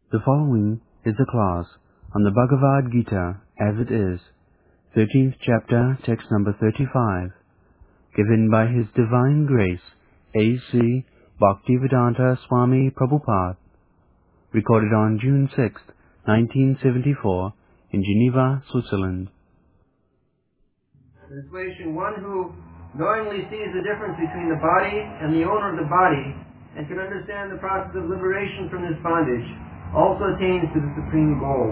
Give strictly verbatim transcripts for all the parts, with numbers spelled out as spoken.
The following is a class on the Bhagavad Gita as it is, thirteenth chapter, text number thirty-five, given by His Divine Grace, A C Bhaktivedanta Swami Prabhupada, recorded on June sixth, nineteen seventy-four, in Geneva, Switzerland. Translation: one who knowingly sees the difference between the body and the owner of the body and can understand the process of liberation from this bondage also attains to the supreme goal.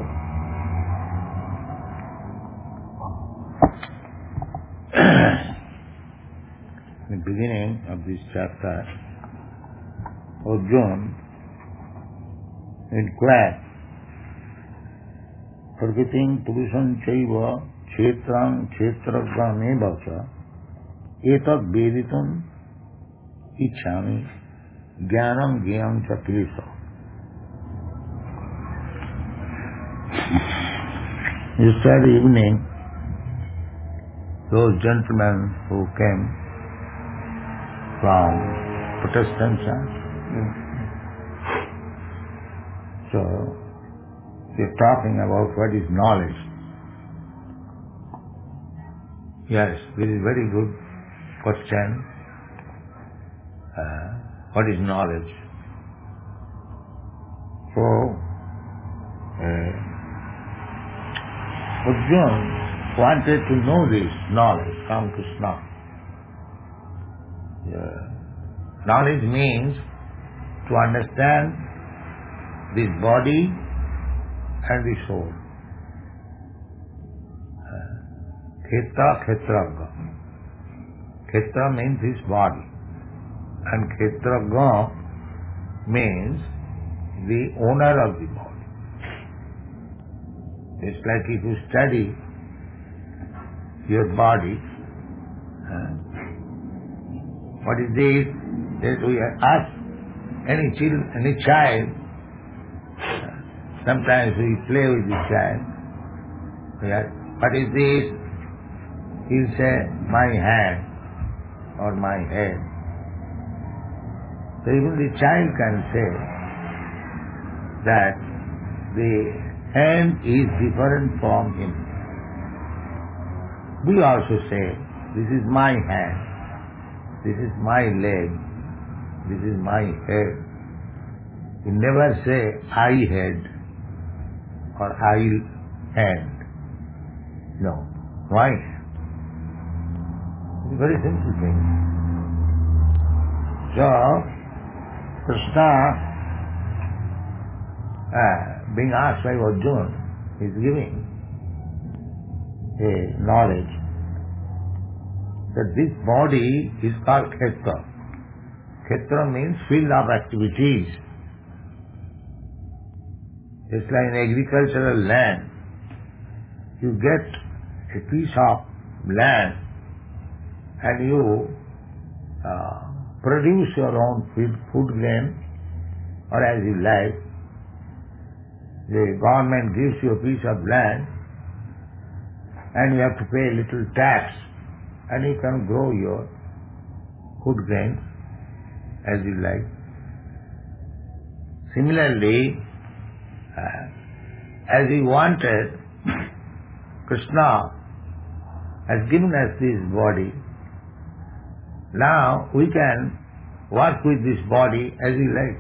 In the beginning of this chapter, Arjuna inquired, Pragritim Purusam Chaiva Kshetram Kshetragrameva cha Etad Veditum Ichchami Jnanam Jnanam cha Kilesa. Yesterday evening, those gentlemen who came from Protestant church, so they're talking about what is knowledge. Yes, this is a very good question. Uh, what is knowledge? So, uh, Arjuna wanted to know this knowledge from Krishna. Yeah. Knowledge means to understand this body and the soul. Khetra, Khetraga. Khetra means this body. And Khetraga means the owner of the body. It's like if you study your body, uh, what is this? That we ask any child, any child, uh, sometimes we play with the child. We ask, what is this? He'll say, my hand or my head. So even the child can say that the hand is different from him. We also say, this is my hand, this is my leg, this is my head. We never say, I head or I hand. No. Why? It's a very simple thing. So, Krishna, uh, being asked by Arjuna, is giving a knowledge that this body is called Khetra. Khetra means field of activities. It's like an agricultural land. You get a piece of land and you uh, produce your own food, food grain, or as you like. The government gives you a piece of land and you have to pay a little tax and you can grow your food grain as you like. Similarly, uh, as we wanted, Krishna has given us this body. Now we can work with this body as we like.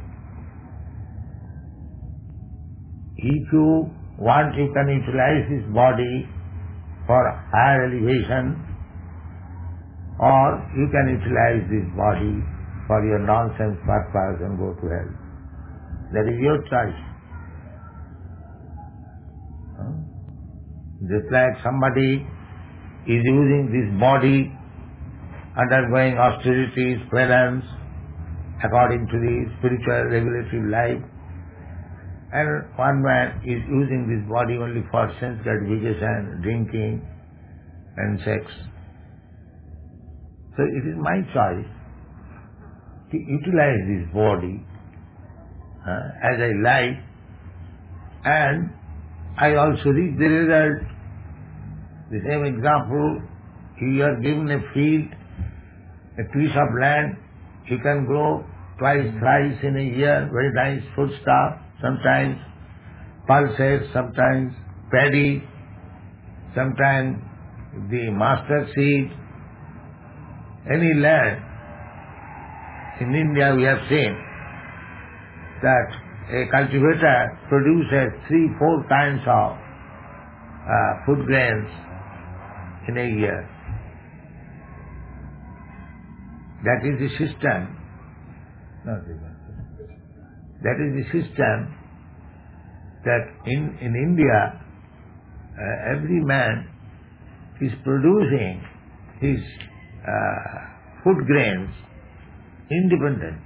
If you want, you can utilize this body for higher elevation, or you can utilize this body for your nonsense purpose and go to hell. That is your choice. Huh? Just like somebody is using this body, undergoing austerities, penance, according to the spiritual regulative life, and one man is using this body only for sense gratification, drinking and sex. So it is my choice to utilize this body uh, as I like, and I also reach the result. The same example, you are given a field, a piece of land, you can grow twice, thrice in a year, very nice food stuff. Sometimes pulses, sometimes paddy, sometimes the mustard seed. Any land in India we have seen that a cultivator produces three, four kinds of uh, food grains in a year. That is the system. That is the system that in, in India uh, every man is producing his uh, food grains independent.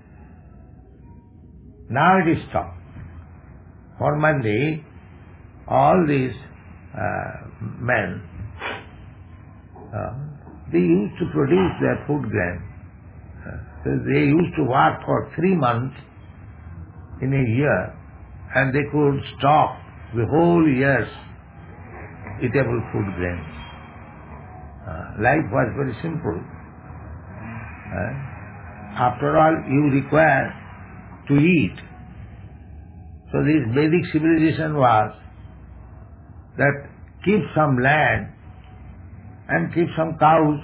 Now it is stopped. Formerly, all these uh, men, uh, they used to produce their food grain. Uh, so they used to work for three months in a year, and they could stock the whole year's eatable food grains. Uh, life was very simple. Uh, after all, you require to eat. So this Vedic civilization was that keep some land and keep some cows,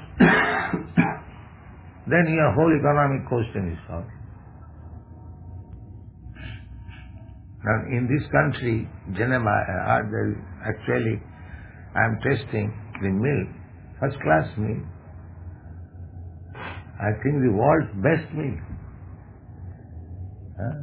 then your whole economic question is solved. Now in this country, Geneva, uh, there, actually I am tasting the milk, first class milk. I think the world's best milk. Huh?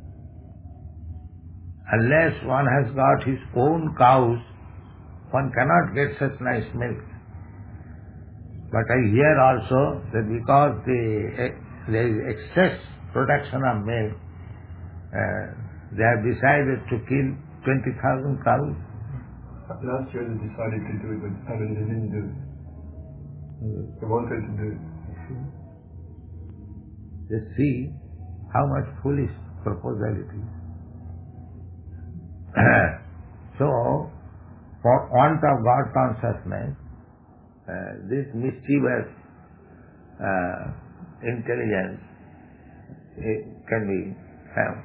Unless one has got his own cows, one cannot get such nice milk. But I hear also that because the, there is excess production of milk, uh, they have decided to kill twenty thousand cows. Last year they decided to do it, but apparently they didn't do it. They wanted to do it. Just see how much foolish proposal it is. So, for want of God consciousness, uh, this mischievous uh, intelligence it can be found.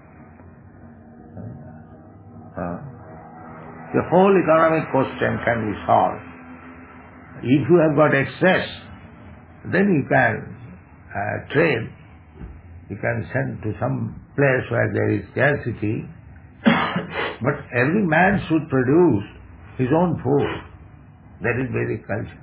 Uh, the whole economic question can be solved. If you have got excess, then you can uh, trade. You can send to some place where there is scarcity. But every man should produce his own food. That is Vedic culture.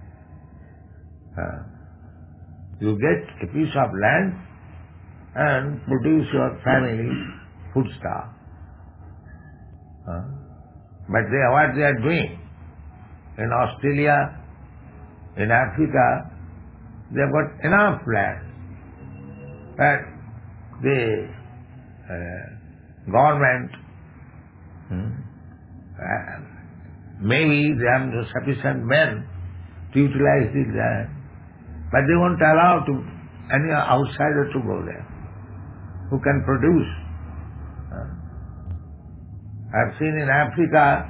Uh, you get a piece of land and produce your family foodstuff. Uh, but they, what they are doing in Australia, in Africa, they have got enough land. But the uh, government, hmm, uh, maybe they have no sufficient men to utilize the land, but they won't allow to any outsider to go there who can produce. Uh, I've seen in Africa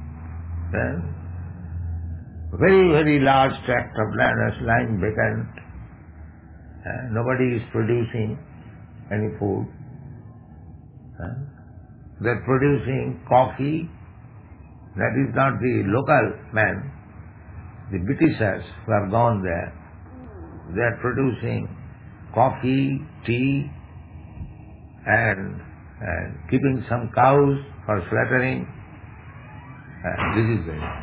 uh, very, very large tract of land is lying vacant. Uh, nobody is producing any food. Uh, they're producing coffee. That is not the local man. The Britishers who have gone there, they are producing coffee, tea, and, and keeping some cows for slaughtering. Uh, this is it.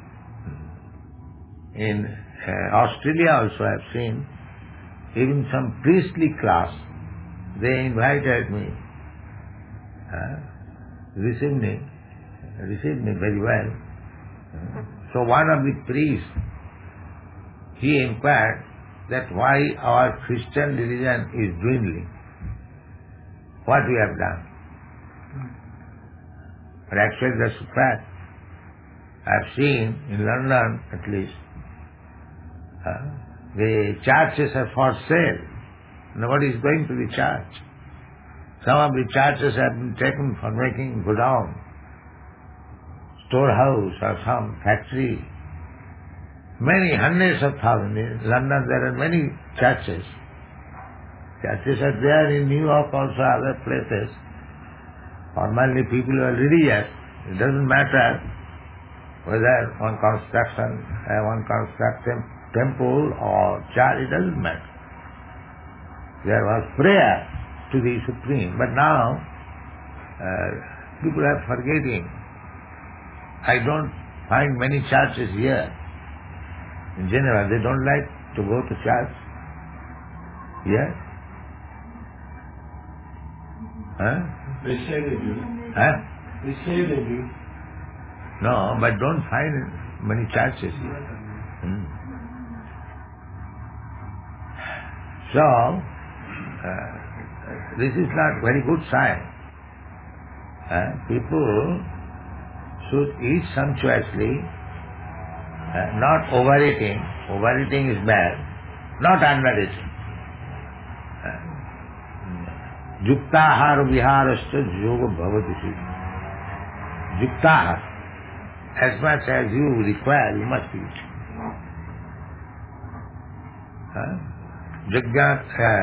In uh, Australia also I have seen even some priestly class, they invited me, uh, received me, received me very well. Uh, so one of the priests, he inquired that why our Christian religion is dwindling, what we have done. But actually that's a fact. I have seen in London at least, uh, the churches are for sale. Nobody is going to the church. Some of the churches have been taken for making godown, storehouse or some factory. Many hundreds of thousands. In London there are many churches. Churches are there in New York also, other places. Formerly people were religious. It doesn't matter whether one constructs an, uh, one constructs a temple or church, it doesn't matter. There was prayer to the Supreme. But now, uh, people are forgetting. I don't find many churches here. In general, they don't like to go to church. Yes? Huh? They say they do. Huh? They say they do. No, but don't find many churches here. Hmm. So, uh, this is not very good sign. Uh, people should eat sumptuously, uh, not overeating. Overeating is bad. Not undereating. Yuktahar viharascha yoga bhavati siddhi. Yuktahar. As much as you require, you must eat. Jagat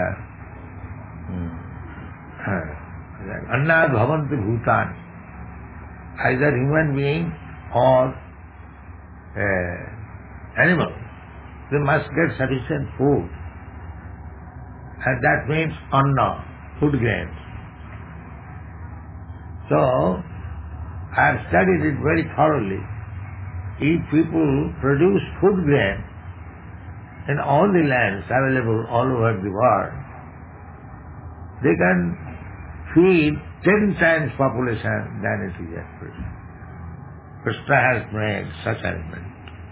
annad bhavanti bhutani. Either human being or uh, animal, they must get sufficient food. And that means anna, food grains. So, I have studied it very thoroughly. If people produce food grain in all the lands available all over the world, they can feed ten times population than it is at present. Krishna has made such arrangement.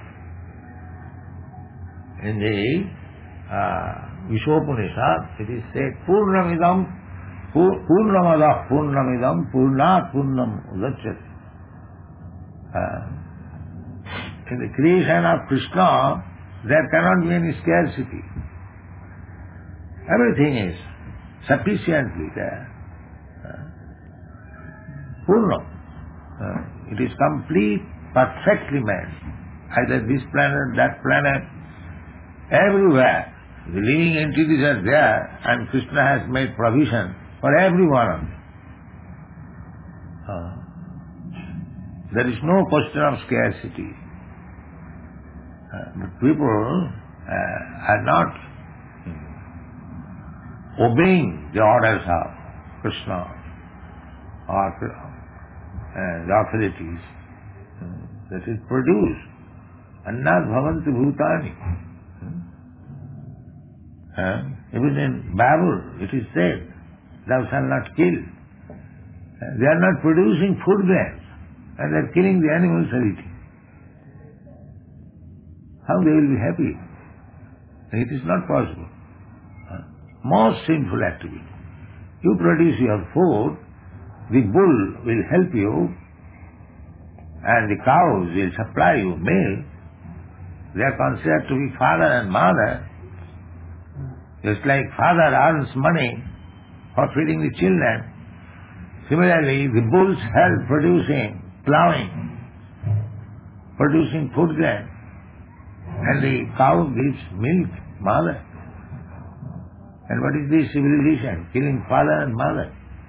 In the uh, Vishopanishad, it is said, Purnamidam, Purnamadah, Purnamidam, Purnat, Purnam Udachyati. Uh, in the creation of Krishna, there cannot be any scarcity. Everything is sufficiently there. Uh, Purnam. Uh, it is complete, perfectly made. Either this planet, that planet, everywhere. The living entities are there, and Krishna has made provision for every one of them. Uh, there is no question of scarcity. Uh, but people uh, are not obeying the orders of Krishna or uh, the authorities uh, that is produced. Annad bhavanti bhutani. Uh, even in Bible it is said, thou shalt not kill. Uh, they are not producing food grains and they are killing the animals and eating. How they will be happy? It is not possible. Uh, most sinful activity. You produce your food, the bull will help you and the cows will supply you milk. They are considered to be father and mother. Just like father earns money for feeding the children, similarly the bulls help producing, plowing, producing food grain, and the cow gives milk, mother. And what is this civilization? Killing father and mother.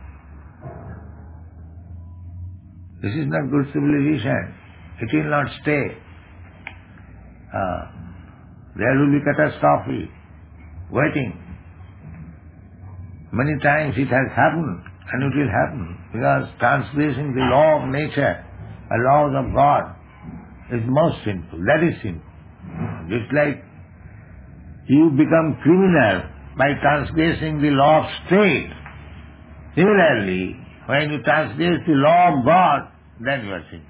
This is not good civilization. It will not stay. Uh, there will be catastrophe waiting. Many times it has happened and it will happen because transgressing the law of nature, the laws of God is most sinful. That is sinful. Just like you become criminal by transgressing the law of state. Similarly, when you transgress the law of God, then you are sinful.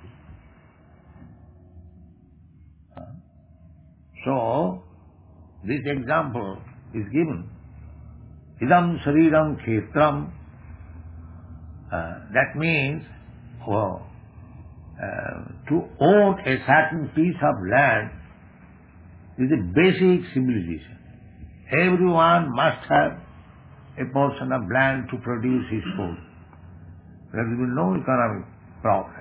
So, this example is given. Idam Shariram Khetram. Uh, that means oh, uh, to own a certain piece of land is a basic civilization. Everyone must have a portion of land to produce his food. There will be no economic problem.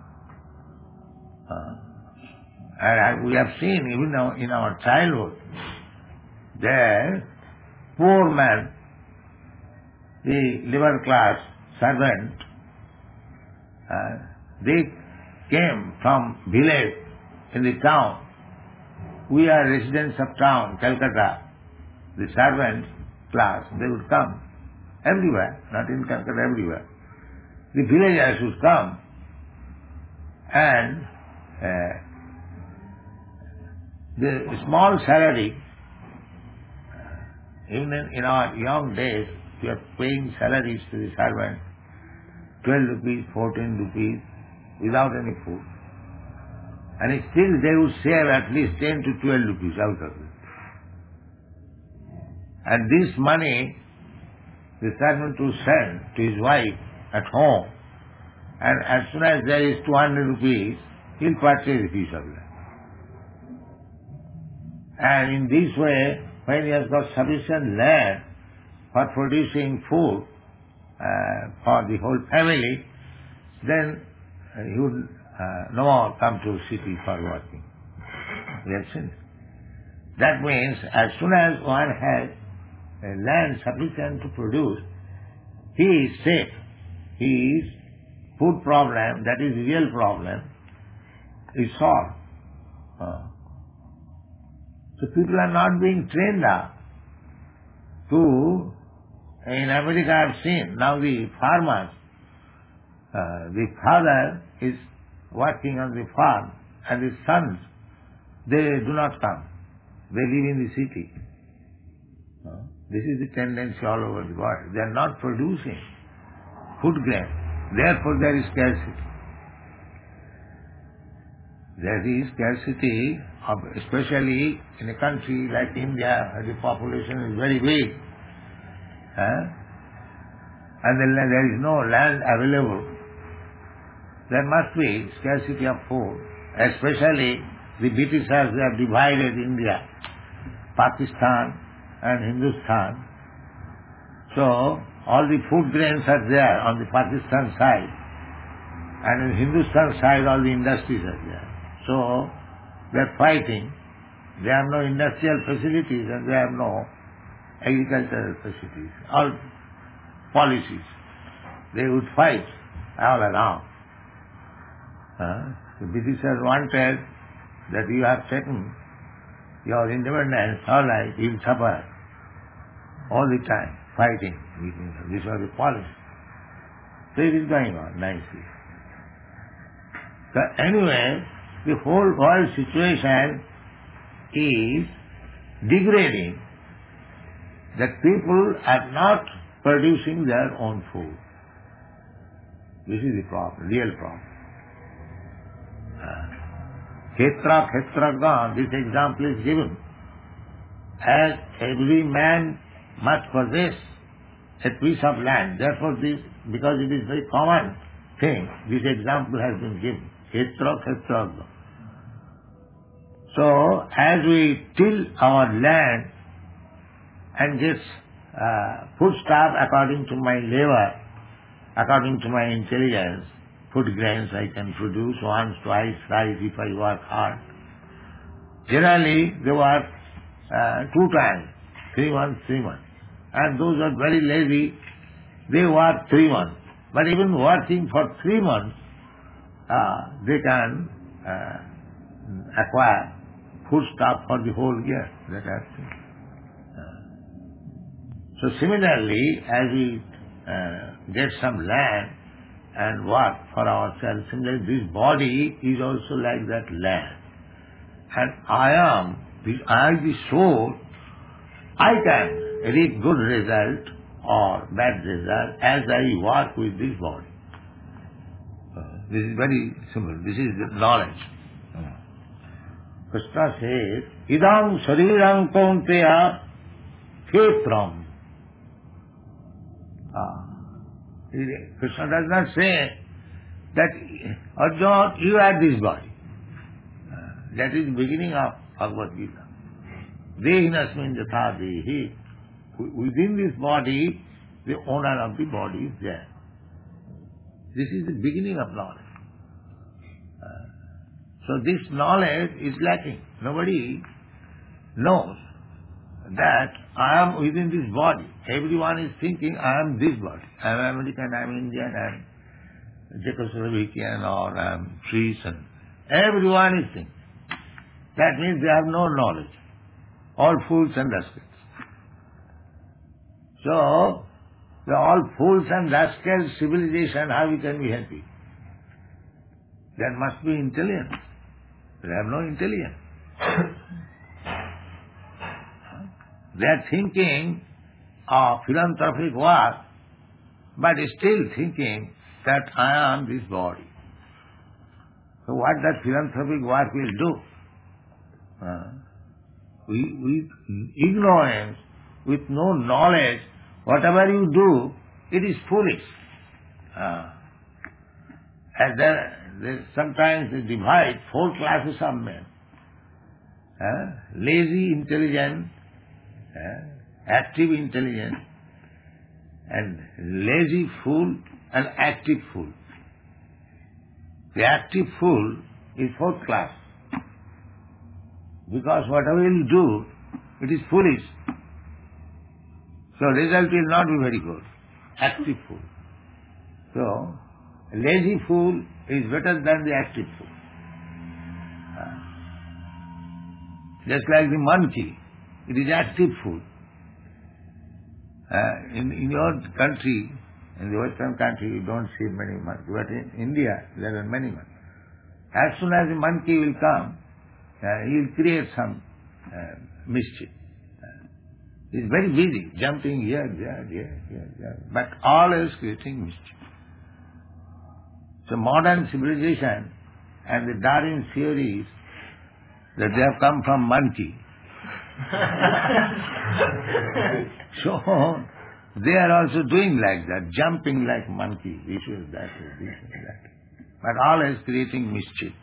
Uh, and we have seen even now in our childhood, there, poor man, the lower class servant, uh, they came from village in the town. We are residents of town, Calcutta. The servant class, they would come everywhere, not in Calcutta, everywhere. The villagers would come and uh, the small salary, even in, in our young days, we are paying salaries to the servant, twelve rupees, fourteen rupees, without any food. And still they would save at least ten to twelve rupees out of it. And this money, the servant will send to his wife at home, and as soon as there is two hundred rupees, he'll purchase a piece of land. And in this way, when he has got sufficient land for producing food uh, for the whole family, then uh, he would uh, no more come to city for working. We have seen it. That means as soon as one has uh, land sufficient to produce, he is safe. His food problem, that is real problem, is solved. Uh, So people are not being trained up to, in America I have seen, now the farmers, uh, the father is working on the farm and his sons, they do not come. They live in the city. Uh, this is the tendency all over the world. They are not producing food grain. Therefore there is scarcity. There is scarcity, of, especially in a country like India, where the population is very big, eh? and then there is no land available. There must be scarcity of food, especially the Britishers, they have divided India, Pakistan and Hindustan. So all the food grains are there on the Pakistan side, and in Hindustan side all the industries are there. So they are fighting. They have no industrial facilities and they have no agricultural facilities. All policies. They would fight all around. Uh, the Britishers wanted that you have taken your independence, all right, you will suffer all the time, fighting. This was the policy. So it is going on nicely. So anyway, the whole world situation is degrading, that people are not producing their own food. This is the problem, real problem. Khetra, Khetragan, this example is given. As every man must possess a piece of land, therefore this, because it is very common thing, this example has been given. Khetra, Khetragan. So, as we till our land and get uh, food stuff according to my labor, according to my intelligence, food grains I can produce once, twice, thrice if I work hard. Generally, they work uh, two times, three months, three months. And those are very lazy, they work three months. But even working for three months, uh, they can uh, acquire food stuff for the whole year. That has to. Uh, so similarly, as we uh, get some land and work for ourselves, similarly this body is also like that land. And I am, I the soul, I can reap good result or bad result as I work with this body. Uh, this is very simple. This is the knowledge. Krishna says, Idam Shariram Kaunteya Khetram. Ah. Krishna does not say that, Arjuna, you are this body. Uh, that is the beginning of Bhagavad Gita. Dehinasmin jatha dehi. Within this body, the owner of the body is there. This is the beginning of knowledge. So this knowledge is lacking. Nobody knows that I am within this body. Everyone is thinking I am this body. I am American, I am Indian, and Czechoslovakian or um, Swiss, and everyone is thinking. That means they have no knowledge. All fools and rascals. So, the all fools and rascals civilization, how we can be happy? There must be intelligence. They have no intelligence. They are thinking of philanthropic work, but still thinking that I am this body. So what that philanthropic work will do? Uh, we, we, ignorance, with no knowledge, whatever you do, it is foolish. Uh, and there, there, sometimes they divide four classes of men. Uh, lazy, intelligent, uh, active, intelligent, and lazy fool and active fool. The active fool is fourth class. Because whatever you do, it is foolish. So result will not be very good. Active fool. So, a lazy fool is better than the active fool. Uh, just like the monkey, it is active fool. Uh, in, in your country, in the Western country, you don't see many monkeys. But in India, there are many monkeys. As soon as the monkey will come, uh, he will create some uh, mischief. Uh, he is very busy, jumping here, there, here, here, there, but always creating mischief. So modern civilization and the Darwin theories that they have come from monkey. So they are also doing like that, jumping like monkey. This is that, this is that. But always creating mischief.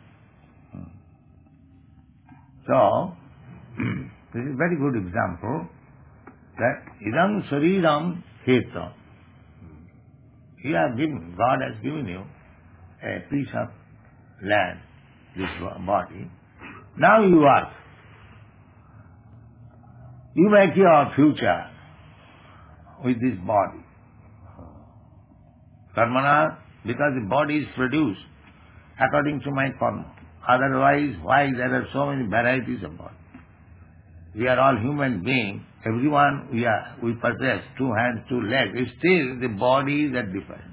So, this is a very good example that idam sariram khetra. He has given, God has given you a piece of land, this body. Now you work. You make your future with this body. Karmana, because the body is produced according to my karma. Otherwise, why there are so many varieties of body? We are all human beings. Everyone, we are, we possess two hands, two legs. Still, the bodies are different.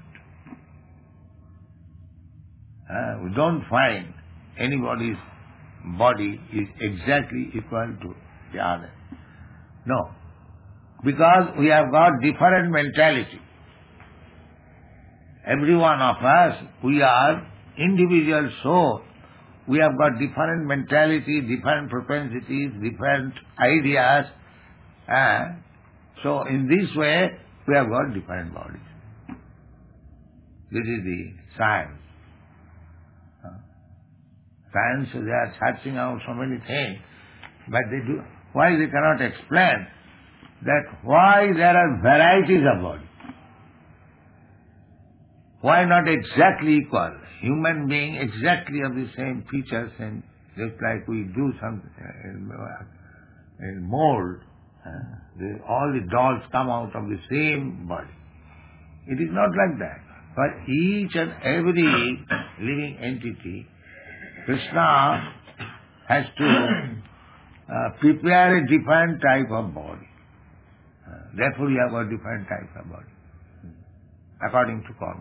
Uh, we don't find anybody's body is exactly equal to the other. No. Because we have got different mentality. Every one of us, we are individual soul. We have got different mentality, different propensities, different ideas. Uh, so in this way, we have got different bodies. This is the science. Uh, science, they are searching out so many things, but they do. Why they cannot explain that why there are varieties of body? Why not exactly equal? Human being exactly of the same features, and just like we do some uh, in mold, uh, the, all the dolls come out of the same body. It is not like that. For each and every living entity, Krishna has to uh, prepare a different type of body. Uh, therefore, we have a different type of body, according to karma.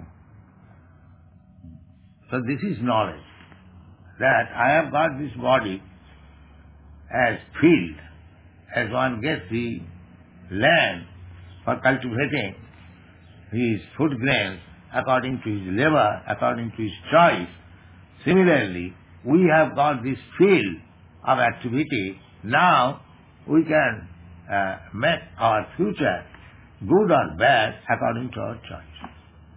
So this is knowledge, that I have got this body as field, as one gets the land for cultivating his food grains according to his labor, according to his choice. Similarly, we have got this field of activity. Now we can uh, make our future good or bad according to our choice.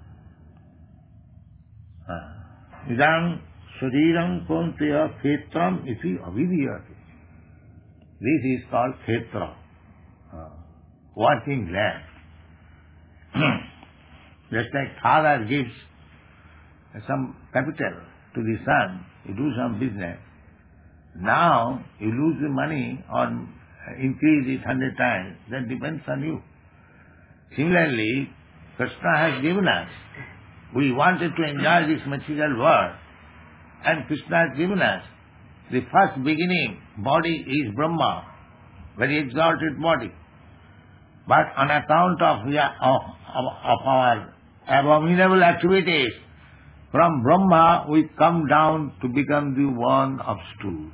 Uh, Idam shariram konteya khetram iti avidiyate. This is called khetra, uh, working land. Just like father gives some capital to the son, you do some business. Now you lose the money or increase it hundred times, that depends on you. Similarly, Krishna has given us we wanted to enjoy this material world, and Krishna has given us. The first beginning body is Brahma, very exalted body. But on account of, of, of our abominable activities, from Brahma we come down to become the one of stool.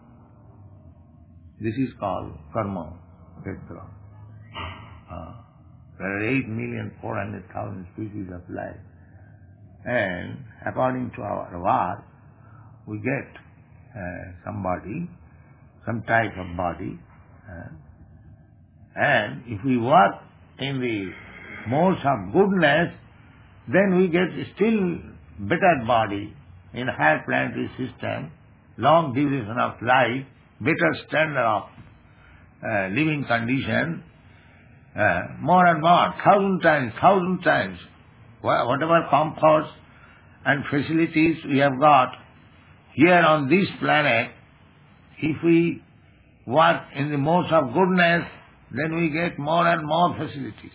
This is called karma, kshetra. Uh, there are eight million four hundred thousand species of life. And according to our Vāda, we get uh, some body, some type of body. Uh, and if we work in the modes of goodness, then we get still better body in higher planetary system, long duration of life, better standard of uh, living condition, uh, more and more, thousand times, thousand times, whatever comforts and facilities we have got here on this planet, if we work in the modes of goodness, then we get more and more facilities.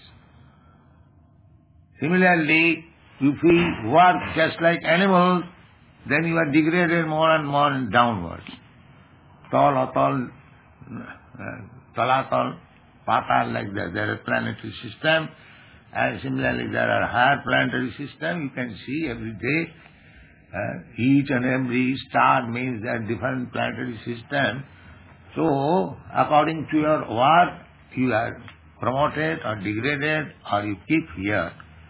Similarly, if we work just like animals, then you are degraded more and more and downwards. Tall, atol, talatal, patal, like that. There are planetary system, and similarly there are higher planetary system. You can see every day, uh, each and every star means there are different planetary system. So, according to your work, you are promoted or degraded, or you keep here.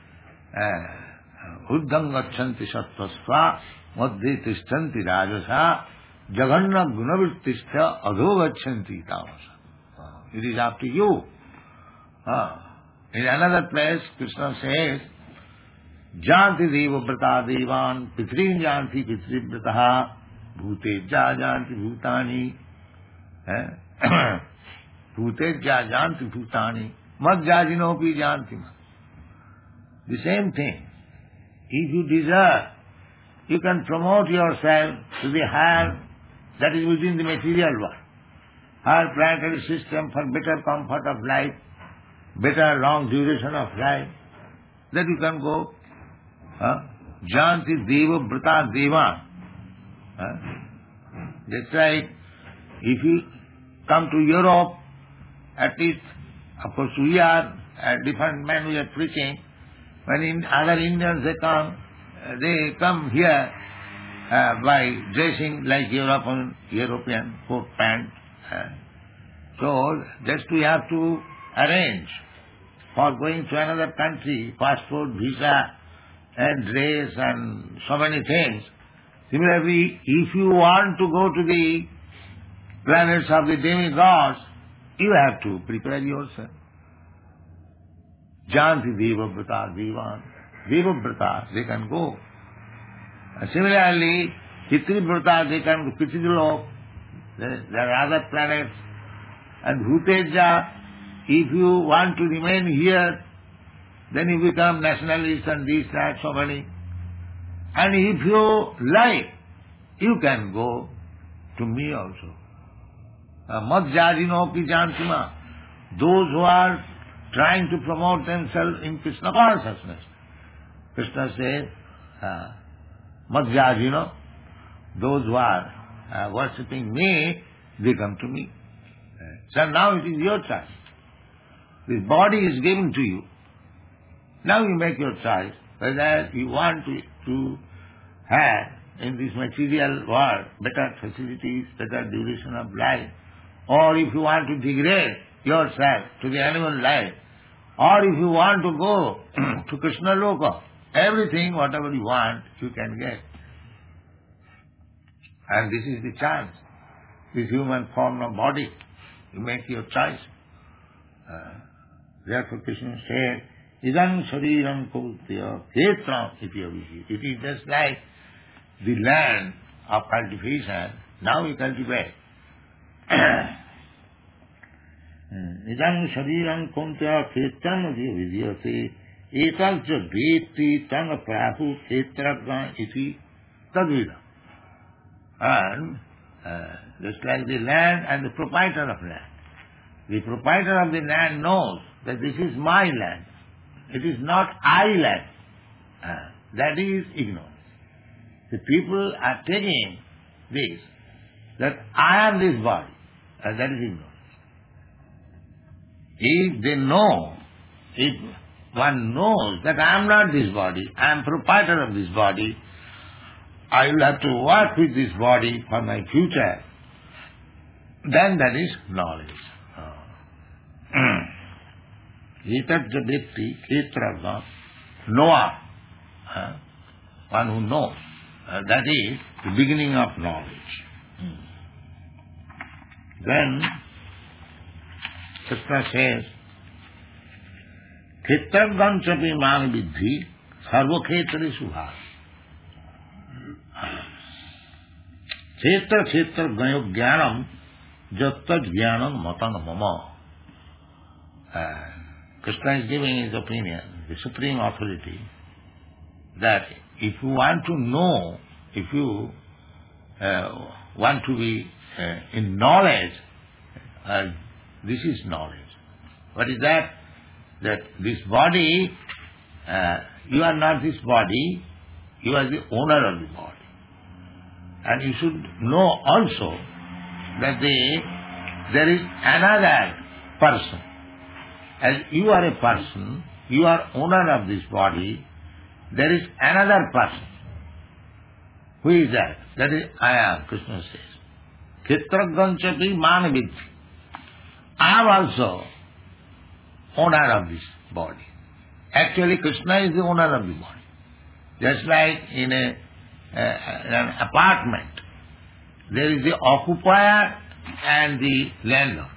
Uddham gachanti sattvasva, madhye tishtanti rajasa, jaganna gunavrittistha adho gachanti tamasa. It is up to you. Uh, in another place, Krishna says, janti deva brata devan, pitrin janti pitri brataha, bhutejja janti bhutani. Bhutejja janti bhutani, madhyajinopi janti. The same thing. If you desire, you can promote yourself to the higher, that is within the material world, higher planetary system for better comfort of life, better long duration of life, that you can go. Janti deva brata deva. Just like if you come to Europe, at least, of course we are, uh, different men we are preaching, when in other Indians they come, uh, they come here uh, by dressing like European, European coat pant. Uh, so just we have to arrange for going to another country, passport, visa, and dress and so many things. Similarly, if you want to go to the planets of the demigods, you have to prepare yourself. Janti deva brata devan. Deva brata, they can go. Uh, similarly, pitri brata, they can go. Pitrilok, there, there are other planets. And bhuteja, if you want to remain here, then you become nationalist and this, that, so many. And if you like, you can go to me also. Madhyajinopi jantima. Those who are trying to promote themselves in Krishna consciousness. Krishna says, uh, Madhyajino, those who are uh, worshipping me, they come to me. So now it is your choice. This body is given to you. Now you make your choice whether you want to, to have in this material world better facilities, better duration of life, or if you want to degrade yourself to the animal life, or if you want to go to Krishna Loka, everything, whatever you want, you can get. And this is the chance. This human form of body, you make your choice. Uh, therefore Krishna said, Idam shariram kultya khetram ityavihi. It is just like the land of cultivation. Now we cultivate. Idam shariram kultya khetram ityavihi. Etal cha veti tang prahu khetragna iti tadvida. And uh, just like the land and the proprietor of land. The proprietor of the land knows that this is my land. It is not I land. Uh, that is ignorance. The people are taking this, that I am this body, and that is ignorance. If they know, if one knows that I am not this body, I am proprietor of this body, I will have to work with this body for my future, then that is knowledge. Etat jadipti ketrava, knower, one who knows. Uh, that is the beginning of knowledge. Hmm. Then Krishna says, Khetragam chapi man vidhi sarva khetri subha. Khetra khetra gayo jnanam jatta jnanam matan mama. Uh, Krishna is giving his opinion, the supreme authority, that if you want to know, if you uh, want to be uh, in knowledge, uh, this is knowledge. What is that? That this body, uh, you are not this body, you are the owner of the body. And you should know also that the, there is another person. As you are a person, you are owner of this body, there is another person. Who is that? That is I am, Krishna says. Khetragganchapi manavidhi. I am also owner of this body. Actually, Krishna is the owner of the body. Just like in a, uh, an apartment, there is the occupier and the landlord.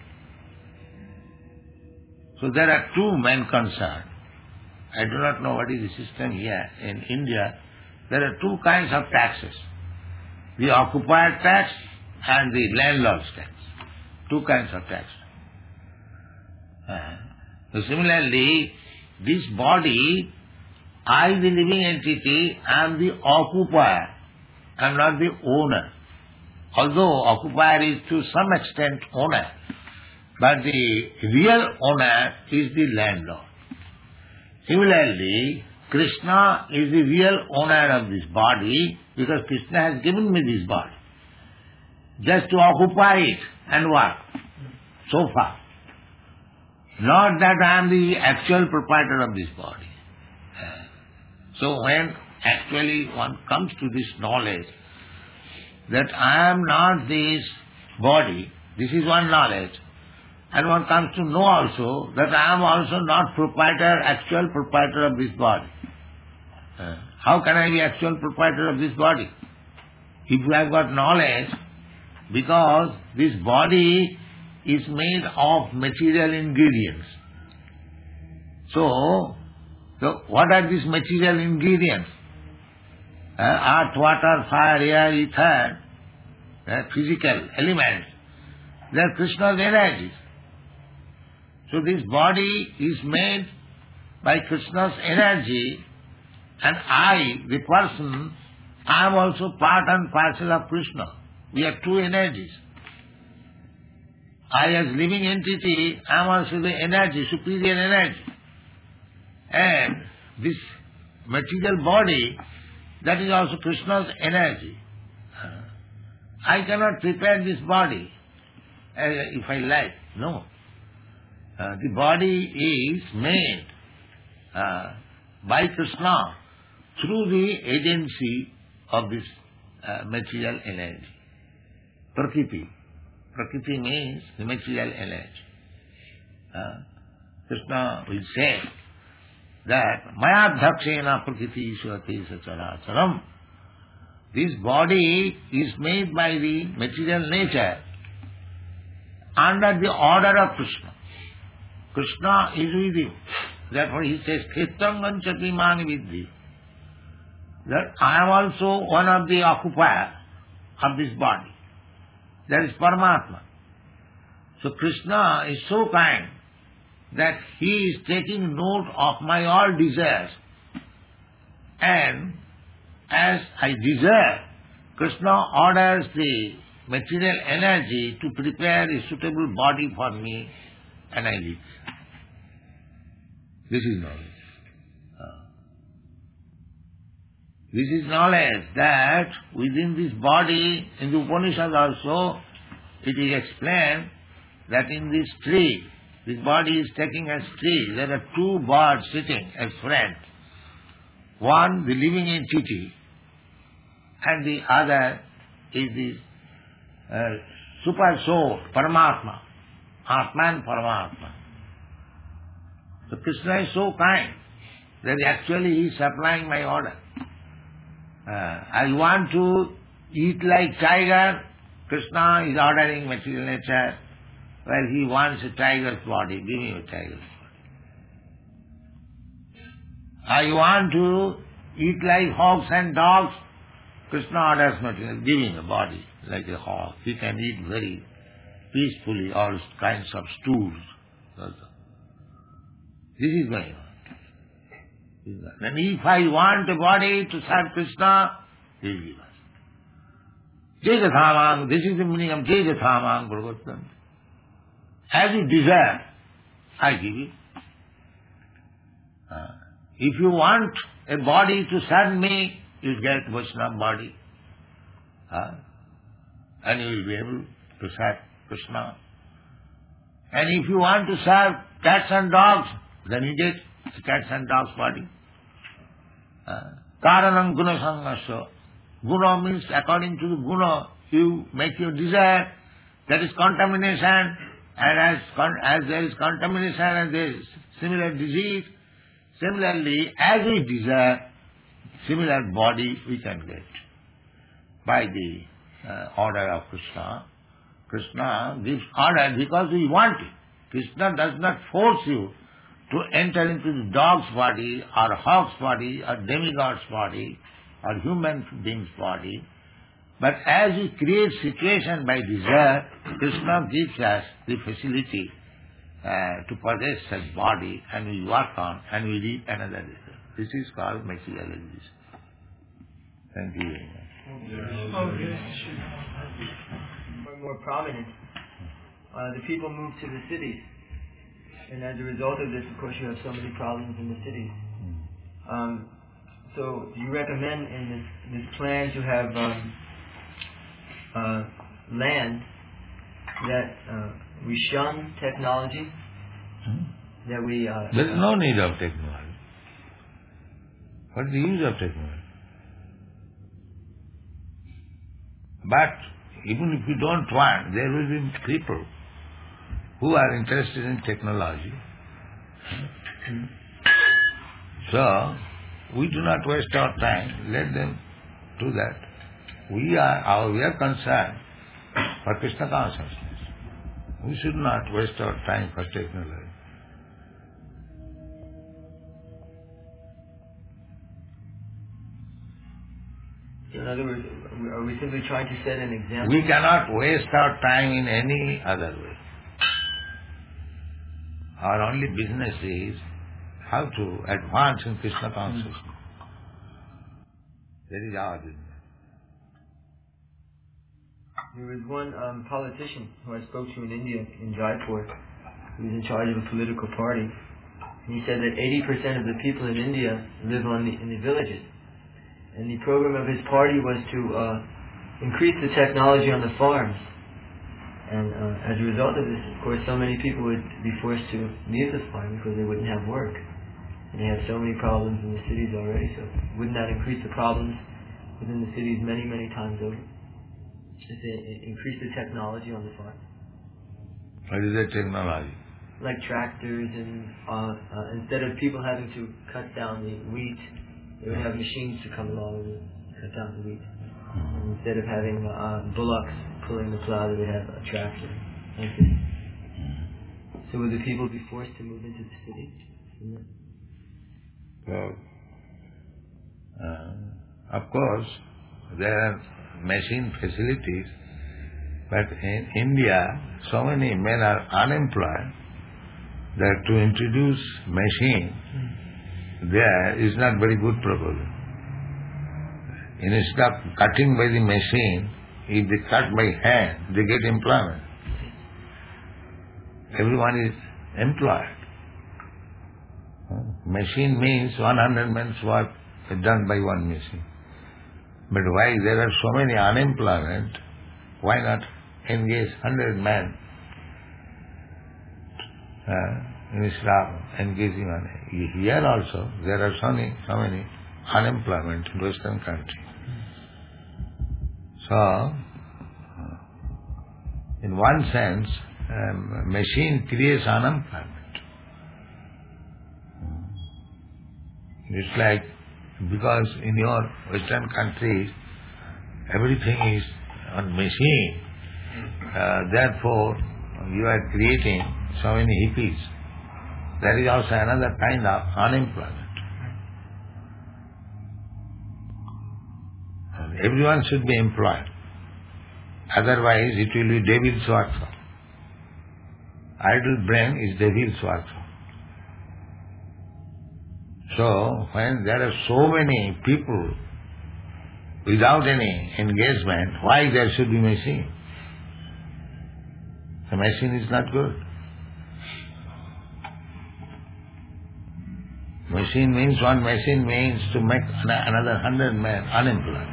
So there are two men concerned. I do not know what is the system here. In India, there are two kinds of taxes. The occupier tax and the landlord's tax. Two kinds of tax. Uh, so similarly, this body, I the living entity, am the occupier. I am not the owner. Although occupier is to some extent owner, but the real owner is the landlord. Similarly, Krishna is the real owner of this body because Krishna has given me this body just to occupy it and work. So far. Not that I am the actual proprietor of this body. So when actually one comes to this knowledge that I am not this body, this is one knowledge, and one comes to know also that I am also not proprietor, actual proprietor of this body. Uh, how can I be actual proprietor of this body? If I have got knowledge, because this body is made of material ingredients. So, so what are these material ingredients? Uh, earth, water, fire, air, ether, uh, physical elements. They are Krishna's energies. So this body is made by Krishna's energy, and I, the person, I am also part and parcel of Krishna. We are two energies. I as living entity, I am also the energy, superior energy. And this material body, that is also Krishna's energy. I cannot prepare this body uh, if I like. No. Uh, the body is made uh, by Krishna through the agency of this uh, material energy. Prakriti. Prakriti means the material energy. Uh, Krishna will say that Mayadhakshena prakriti ishvati sacharacharam. This body is made by the material nature under the order of Krishna. Krishna is with you. Therefore he says, Khetrangam chati mani vidhi. That I am also one of the occupiers of this body. That is Paramatma. So Krishna is so kind that he is taking note of my all desires. And as I desire, Krishna orders the material energy to prepare a suitable body for me, and I live. This is knowledge. This is knowledge that within this body, in the Upanishad also, it is explained that in this tree, this body is taking as tree, there are two birds sitting as friends. One, the living entity, and the other is the uh, super soul, Paramatma, Atman Paramatma. So Krishna is so kind that actually he is supplying my order. Uh, I want to eat like tiger, Krishna is ordering material nature. Well, he wants a tiger's body, give me a tiger's body. I want to eat like hogs and dogs, Krishna orders material, give him a body like a hog. He can eat very peacefully all kinds of stews. This is going on. And if I want a body to serve Krishna, he will give us. Jayathamang, this is the meaning of Jayathamang Bhagavatam. As you desire, I give you. Uh, if you want a body to serve me, you get Vaishnava body. Uh, and you will be able to serve Krishna. And if you want to serve cats and dogs, then you get the cats and dogs body. Karanam guna sangasya. Guna means according to the guna, you make your desire. That is contamination. And as, as there is contamination and there is similar disease, similarly, as we desire, similar body we can get by the uh, order of Krishna. Krishna gives order because we want it. Krishna does not force you to enter into the dog's body or hog's body or demigod's body or human being's body. But as we create situation by desire, Krishna gives us the facility uh, to possess such body, and we work on and we reap another result. This is called materialization. Thank you very much. More and more prominent. Uh, the people move to the cities. And as a result of this, of course, you have so many problems in the cities. Um, so, do you recommend in this, this plan to have um, uh, land that uh, we shun technology? Hmm? That we... Uh, there is no need of technology. What is the use of technology? But even if you don't want, there will be people who are interested in technology. So, we do not waste our time. Let them do that. We are, our, we are concerned for Krishna consciousness. We should not waste our time for technology. In other words, are we simply trying to set an example? We cannot waste our time in any other way. Our only business is how to advance in Krishna consciousness. That is our business. There was one um, politician who I spoke to in India, in Jaipur, who was in charge of a political party. And he said that eighty percent of the people in India live on the, in the villages. And the program of his party was to uh, increase the technology on the farms. And uh, as a result of this, of course, so many people would be forced to leave the farm because they wouldn't have work. And they have so many problems in the cities already, so wouldn't that increase the problems within the cities many, many times over? If they increase the technology on the farm. What is that technology? Like tractors and uh, uh, instead of people having to cut down the wheat, they would have machines to come along and cut down the wheat. And instead of having uh, bullocks pulling the plow, they would have a tractor. Like this. So would the people be forced to move into the city? Well, uh, of course, there are machine facilities, but in India, so many men are unemployed that to introduce machine there is not very good proposal. Instead of cutting by the machine, if they cut by hand, they get employment. Everyone is employed. Machine means one hundred men's work is done by one machine. But why there are so many unemployment, why not engage hundred men uh, instead of engaging on it? Here also there are so many, so many unemployment in Western countries. So, in one sense, um, machine creates unemployment. It's like, because in your Western countries, everything is on machine, uh, therefore you are creating so many hippies. That is also another kind of unemployment. And everyone should be employed. Otherwise it will be devil's work. Idle brain is devil's work. So, when there are so many people without any engagement, why there should be machine? The machine is not good. Machine means, one machine means to make another hundred men unemployed.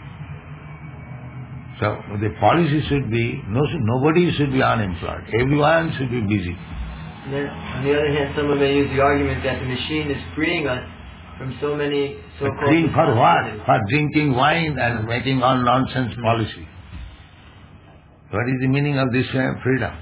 So, the policy should be, no, nobody should be unemployed. Everyone should be busy. And then, on the other hand, someone may use the argument that the machine is freeing us from so many so-called... Freeing for what? For drinking wine and making all nonsense policy. What is the meaning of this uh, freedom?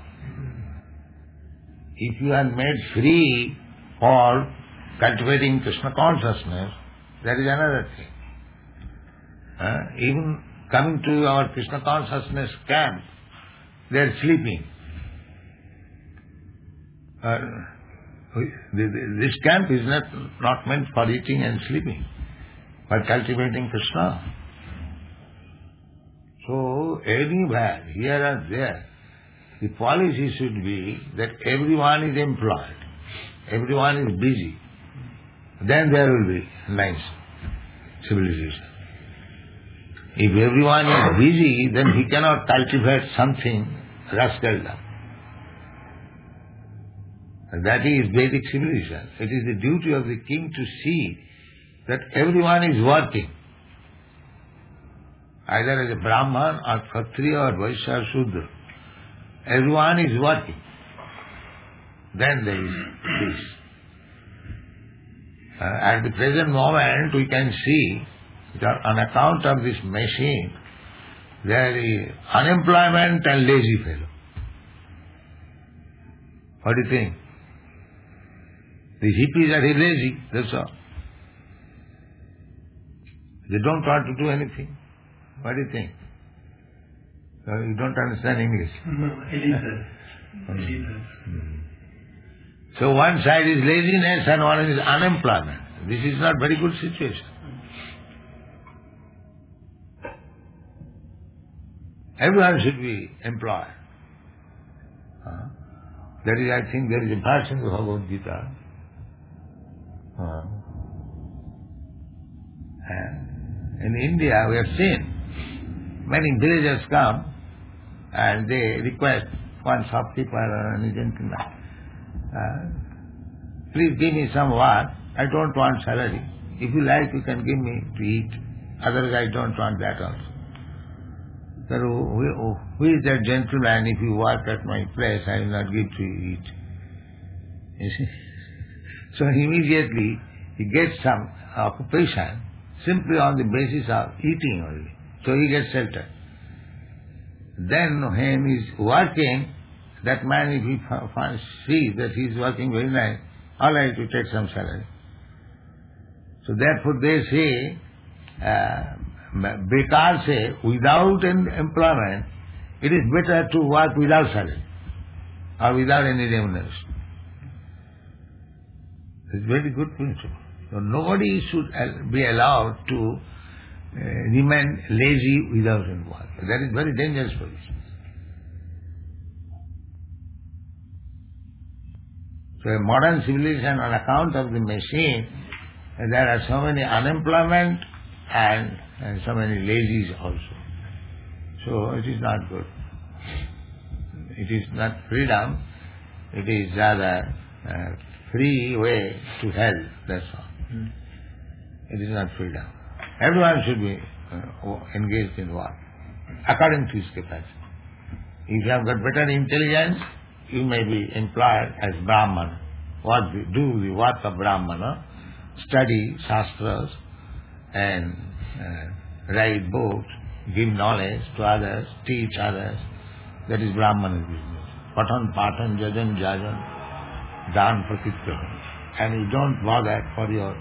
If you are made free for cultivating Krishna consciousness, that is another thing. Uh, even coming to our Krishna consciousness camp, they are sleeping. Uh, this camp is not, not meant for eating and sleeping, but cultivating Krishna. So, anywhere, here or there, the policy should be that everyone is employed, everyone is busy. Then there will be nice civilization. If everyone is busy, then he cannot cultivate something rascaldom. And that is Vedic civilization. It is the duty of the king to see that everyone is working. Either as a Brahman or Kshatriya or Vaishya or Shudra. Everyone is working. Then there is peace. Uh, at the present moment we can see that on account of this machine, there is unemployment and lazy fellow. What do you think? The hippies are lazy, that's all. They don't want to do anything. What do you think? Uh, you don't understand English. No, Elizabeth. Elizabeth. Mm. So one side is laziness and one is unemployment. This is not very good situation. Everyone should be employed. Uh, that is, I think, there is a verse in the Bhagavad Gita. Uh, and in India we have seen many villagers come and they request one shopkeeper or any gentleman, uh, please give me some work, I don't want salary. If you like you can give me to eat, otherwise I don't want that also. So who, who is that gentleman, if you work at my place I will not give to you eat? You see? So immediately he gets some occupation simply on the basis of eating only. So he gets shelter. Then when he is working, that man, if he finds, sees that he is working very nice, all right, to take some salary. So therefore they say, uh, Bekar say, without an employment, it is better to work without salary or without any remuneration. It's a very good principle. So nobody should be allowed to uh, remain lazy without any work. That is very dangerous position. So a modern civilization, on account of the machine, there are so many unemployment and, and so many lazies also. So it is not good. It is not freedom, it is rather uh, free way to hell, that's all. Mm. It is not freedom. Everyone should be uh, engaged in what? According to his capacity. If you have got better intelligence, you may be employed as Brahman. What the, do the work of Brahmana, study shastras and uh, write books, give knowledge to others, teach others. That is Brahmana's business. Patan, patan, jajan, jajan, dan, prakityahan. And you don't bother for your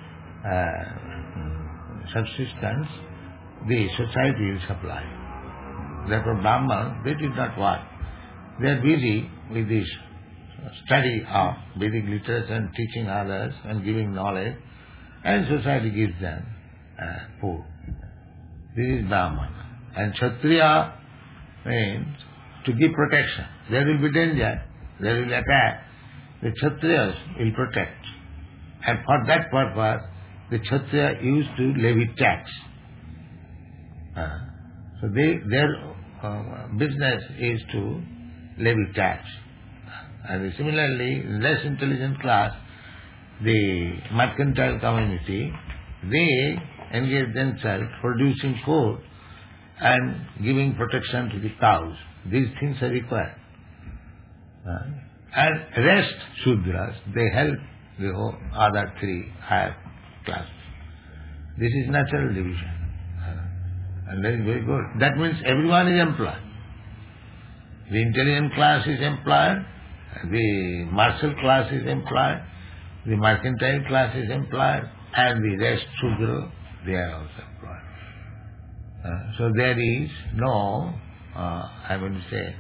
uh, subsistence, the society will supply. Therefore Brahmans, they did not work. They are busy with this study of Vedic literature and teaching others and giving knowledge, and society gives them uh, food. This is Brahman. And Kshatriya means to give protection. There will be danger, there will attack. The Kshatriyas will protect. And for that purpose, the Kshatriya used to levy tax. Uh, so they, their uh, business is to levy tax. And similarly, in less intelligent class, the mercantile community, they engage themselves producing food and giving protection to the cows. These things are required. Uh, and rest Shudras, they help the whole other three higher classes. This is natural division. Uh, and that is very good. That means everyone is employed. The intelligent class is employed, the martial class is employed, the mercantile class is employed, and the rest Shudra, they are also employed. Uh, so there is no, uh, I would say,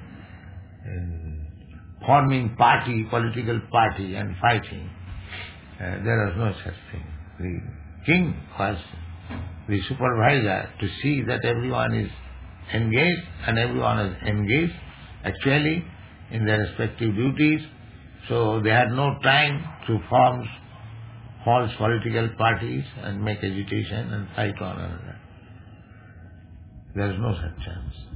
uh, forming party, political party and fighting. Uh, there is no such thing. The king was the supervisor to see that everyone is engaged and everyone is engaged actually in their respective duties. So they had no time to form false political parties and make agitation and fight one another. There is no such chance.